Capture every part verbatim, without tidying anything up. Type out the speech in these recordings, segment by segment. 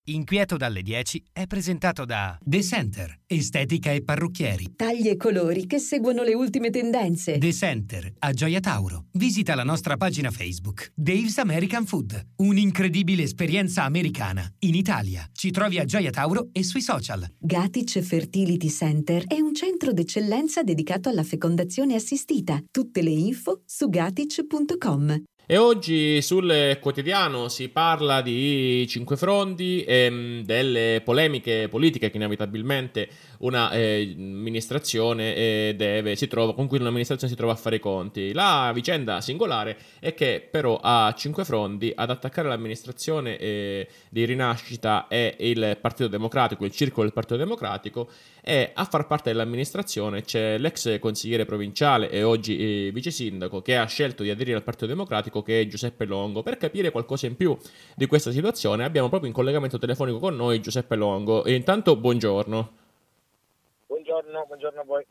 Inquieto dalle dieci è presentato da The Center, estetica e parrucchieri. Tagli e colori che seguono le ultime tendenze. The Center, a Gioia Tauro. Visita la nostra pagina Facebook. Dave's American Food, un'incredibile esperienza americana in Italia. Ci trovi a Gioia Tauro e sui social. Gatic Fertility Center è un centro d'eccellenza dedicato alla fecondazione assistita. Tutte le info su gatic punto com. E oggi sul quotidiano si parla di Cinque Frondi e delle polemiche politiche che inevitabilmente una eh, amministrazione eh, deve, si trova, con cui un'amministrazione si trova a fare i conti. La vicenda singolare è che però a Cinque Frondi ad attaccare l'amministrazione eh, di Rinascita è il Partito Democratico, il circolo del Partito Democratico, e a far parte dell'amministrazione c'è l'ex consigliere provinciale e oggi eh, vice sindaco che ha scelto di aderire al Partito Democratico, che è Giuseppe Longo. Per capire qualcosa in più di questa situazione abbiamo proprio in collegamento telefonico con noi Giuseppe Longo. E intanto buongiorno. Buongiorno, buongiorno a voi.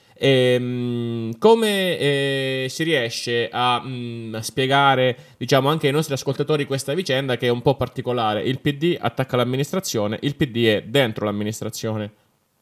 E, come eh, si riesce a mh, spiegare, diciamo, anche ai nostri ascoltatori questa vicenda che è un po' particolare? Il P D attacca l'amministrazione, il P D è dentro l'amministrazione.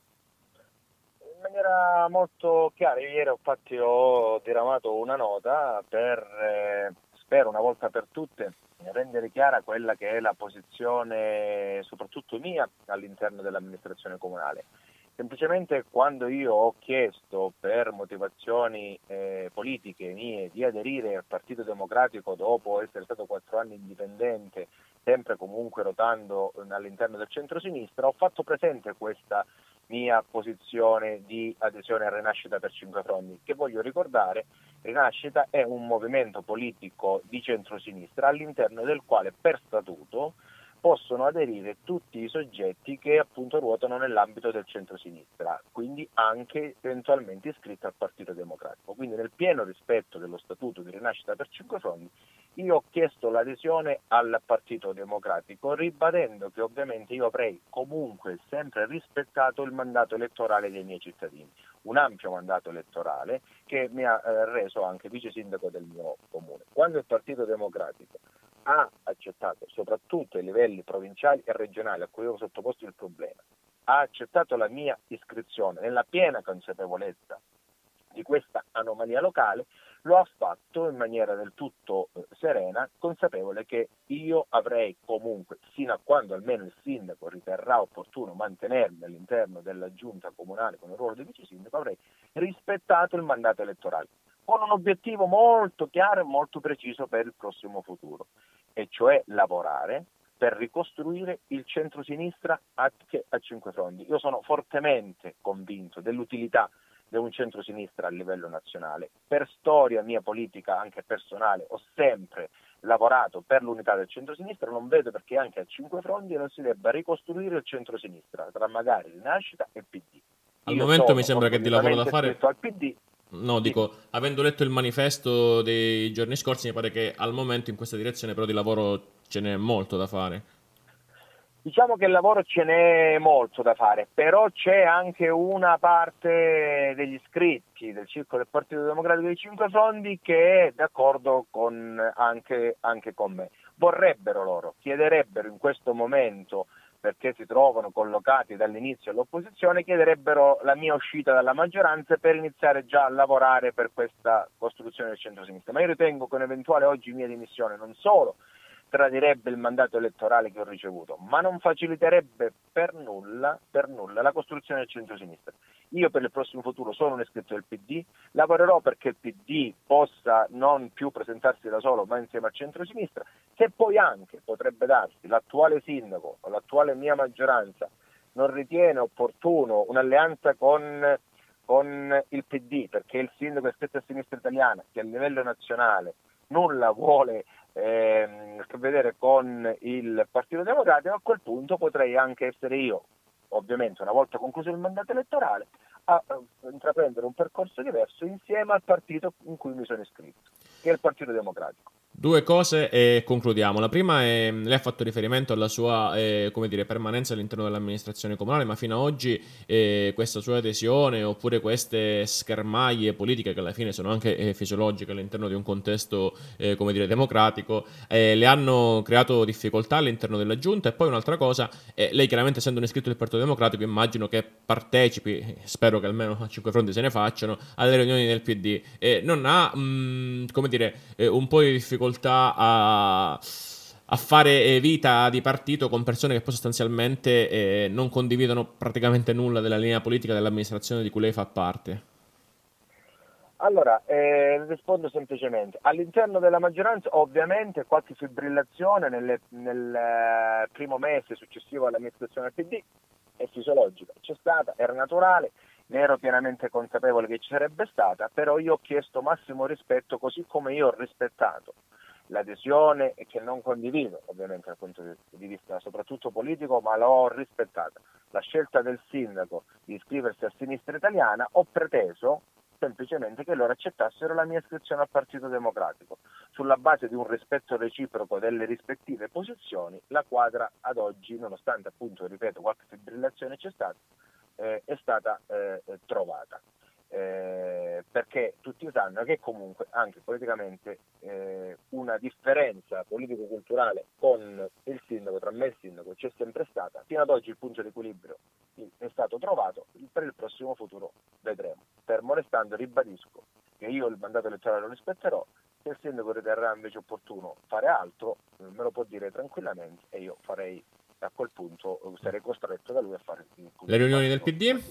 In maniera molto chiara, ieri ho, infatti, ho diramato una nota per, eh, spero una volta per tutte, rendere chiara quella che è la posizione soprattutto mia all'interno dell'amministrazione comunale. Semplicemente quando io ho chiesto per motivazioni eh, politiche mie di aderire al Partito Democratico dopo essere stato quattro anni indipendente, sempre comunque rotando all'interno del centro-sinistra, ho fatto presente questa mia posizione di adesione a Rinascita per Cinque Frondi, che voglio ricordare, Rinascita è un movimento politico di centro-sinistra all'interno del quale per statuto possono aderire tutti i soggetti che appunto ruotano nell'ambito del centro-sinistra, quindi anche eventualmente iscritti al Partito Democratico. Quindi nel pieno rispetto dello statuto di Rinascita per Cinque Frondi io ho chiesto l'adesione al Partito Democratico, ribadendo che ovviamente io avrei comunque sempre rispettato il mandato elettorale dei miei cittadini, un ampio mandato elettorale che mi ha eh, reso anche vice sindaco del mio comune. Quando il Partito Democratico ha accettato, soprattutto ai livelli provinciali e regionali a cui ho sottoposto il problema, ha accettato la mia iscrizione nella piena consapevolezza di questa anomalia locale, lo ha fatto in maniera del tutto eh, serena, consapevole che io avrei comunque, fino a quando almeno il sindaco riterrà opportuno mantenermi all'interno della giunta comunale con il ruolo di vice sindaco, avrei rispettato il mandato elettorale, con un obiettivo molto chiaro e molto preciso per il prossimo futuro, e cioè lavorare per ricostruire il centro-sinistra anche a Cinque Frondi. Io sono fortemente convinto dell'utilità di un centro-sinistra a livello nazionale. Per storia mia politica, anche personale, ho sempre lavorato per l'unità del centro-sinistra, non vedo perché anche a Cinque Frondi non si debba ricostruire il centro-sinistra, tra magari Rinascita e P D. Al Io momento sono mi sembra che di lavoro da fare... al P D. No, dico, avendo letto il manifesto dei giorni scorsi, mi pare che al momento in questa direzione però di lavoro ce n'è molto da fare. Diciamo che il lavoro ce n'è molto da fare, però c'è anche una parte degli iscritti del circolo del Partito Democratico dei Cinque Frondi che è d'accordo con, anche, anche con me. Vorrebbero loro, chiederebbero in questo momento, perché si trovano collocati dall'inizio all'opposizione, chiederebbero la mia uscita dalla maggioranza per iniziare già a lavorare per questa costruzione del centro-sinistra. Ma io ritengo che un'eventuale oggi mia dimissione non solo tradirebbe il mandato elettorale che ho ricevuto, ma non faciliterebbe per nulla, per nulla la costruzione del centro-sinistra. Io per il prossimo futuro sono un iscritto del P D, lavorerò perché il P D possa non più presentarsi da solo ma insieme al centro-sinistra, se poi anche potrebbe darsi l'attuale sindaco o l'attuale mia maggioranza non ritiene opportuno un'alleanza con, con il P D, perché il sindaco è iscritto a Sinistra Italiana che a livello nazionale nulla vuole eh, a che vedere con il Partito Democratico, a quel punto potrei anche essere io, ovviamente una volta concluso il mandato elettorale, a, a intraprendere un percorso diverso insieme al partito in cui mi sono iscritto, che è il Partito Democratico. Due cose e concludiamo. La prima è, lei ha fatto riferimento alla sua eh, come dire, permanenza all'interno dell'amministrazione comunale, ma fino ad oggi eh, questa sua adesione oppure queste schermaglie politiche che alla fine sono anche eh, fisiologiche all'interno di un contesto eh, come dire, democratico, eh, le hanno creato difficoltà all'interno della giunta. E poi un'altra cosa, eh, lei chiaramente essendo un iscritto del Partito Democratico immagino che partecipi, spero che almeno a cinque fronti se ne facciano, alle riunioni del P D. Eh, non ha mh, come dire eh, un po' di difficoltà a, a fare vita di partito con persone che poi sostanzialmente eh, non condividono praticamente nulla della linea politica dell'amministrazione di cui lei fa parte? Allora, eh, rispondo semplicemente. All'interno della maggioranza ovviamente qualche fibrillazione nelle, nel eh, primo mese successivo all'amministrazione del P D è fisiologica, c'è stata, era naturale, ne ero pienamente consapevole che ci sarebbe stata, però io ho chiesto massimo rispetto, così come io ho rispettato l'adesione e che non condivido ovviamente dal punto di vista soprattutto politico, ma l'ho rispettata. La scelta del sindaco di iscriversi a Sinistra Italiana, ho preteso semplicemente che loro accettassero la mia iscrizione al Partito Democratico. Sulla base di un rispetto reciproco delle rispettive posizioni, la quadra ad oggi, nonostante appunto, ripeto, qualche fibrillazione c'è stata, eh, è stata eh, trovata. Eh, perché tutti sanno che comunque anche politicamente eh, una differenza politico-culturale con il sindaco, tra me e il sindaco, c'è sempre stata. Fino ad oggi il punto di equilibrio è stato trovato, per il prossimo futuro vedremo. Fermo restando, ribadisco che io il mandato elettorale lo rispetterò. Se il sindaco riterrà invece opportuno fare altro, me lo può dire tranquillamente e io farei, a quel punto sarei costretto da lui a fare il le riunioni del P D?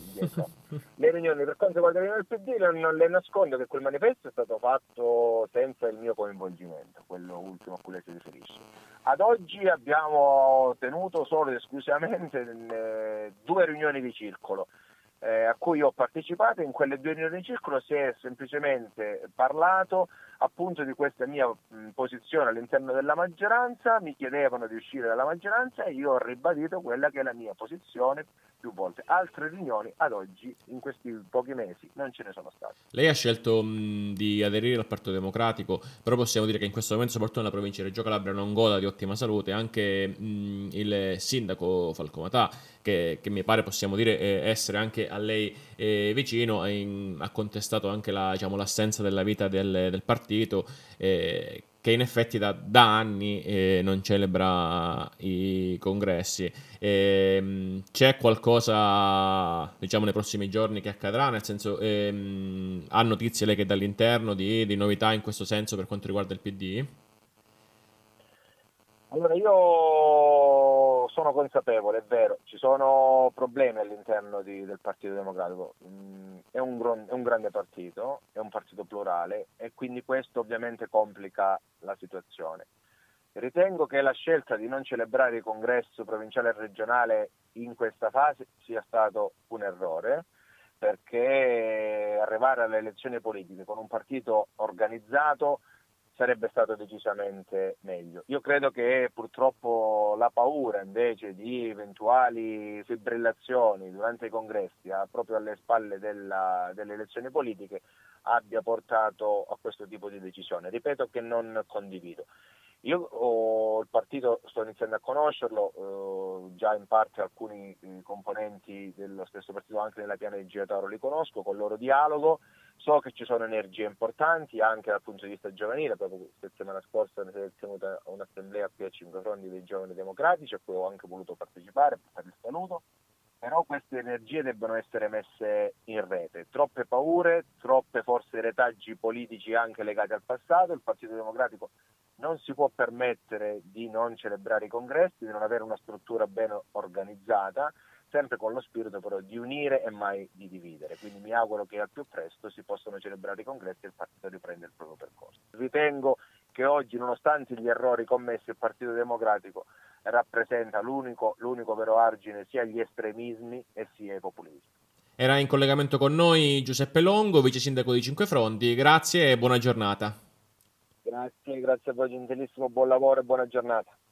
Le riunioni, per quanto riguarda le riunioni del P D, non, non le nascondo che quel manifesto è stato fatto senza il mio coinvolgimento, quello ultimo a cui lei si riferisce. Ad oggi abbiamo tenuto solo ed esclusivamente eh, due riunioni di circolo eh, a cui ho partecipato. In quelle due riunioni di circolo si è semplicemente parlato appunto di questa mia mh, posizione all'interno della maggioranza. Mi chiedevano di uscire dalla maggioranza e io ho ribadito quella che è la mia posizione più volte. Altre riunioni ad oggi, in questi pochi mesi, non ce ne sono state. Lei ha scelto mh, di aderire al Partito Democratico, però possiamo dire che in questo momento, soprattutto nella provincia di Reggio Calabria, non goda di ottima salute. Anche mh, il sindaco Falcomatà, che, che mi pare possiamo dire eh, essere anche a lei eh, vicino, in, ha contestato anche la, diciamo, l'assenza della vita del, del partito, eh, che in effetti da, da anni eh, non celebra i congressi. E, c'è qualcosa, diciamo, nei prossimi giorni che accadrà? Nel senso, ehm, ha notizie lei che dall'interno di, di novità in questo senso per quanto riguarda il P D? Allora, io sono consapevole, è vero, ci sono problemi all'interno di, del Partito Democratico. Mm, è, un, è un grande partito, è un partito plurale e quindi questo ovviamente complica la situazione. Ritengo che la scelta di non celebrare il congresso provinciale e regionale in questa fase sia stato un errore, perché arrivare alle elezioni politiche con un partito organizzato sarebbe stato decisamente meglio. Io credo che purtroppo la paura invece di eventuali fibrillazioni durante i congressi, a, proprio alle spalle della, delle elezioni politiche, abbia portato a questo tipo di decisione. Ripeto che non condivido. Io ho, il partito sto iniziando a conoscerlo, eh, già in parte alcuni eh, componenti dello stesso partito anche nella piana di Gioia Tauro li conosco, con loro dialogo, so che ci sono energie importanti anche dal punto di vista giovanile. Proprio la settimana scorsa si è tenuta un'assemblea qui a Cinque Fronti dei Giovani Democratici a cui ho anche voluto partecipare per il saluto, però queste energie debbono essere messe in rete. Troppe paure, troppe forse retaggi politici anche legati al passato. Il Partito Democratico non si può permettere di non celebrare i congressi, di non avere una struttura ben organizzata, sempre con lo spirito però di unire e mai di dividere. Quindi mi auguro che al più presto si possano celebrare i congressi e il partito riprenda il proprio percorso. Ritengo che oggi, nonostante gli errori commessi, il Partito Democratico rappresenta l'unico, l'unico vero argine sia agli estremismi e sia ai populismi. Era in collegamento con noi Giuseppe Longo, vice sindaco di Cinque Fronti. Grazie e buona giornata. Grazie, grazie a voi gentilissimo, buon lavoro e buona giornata.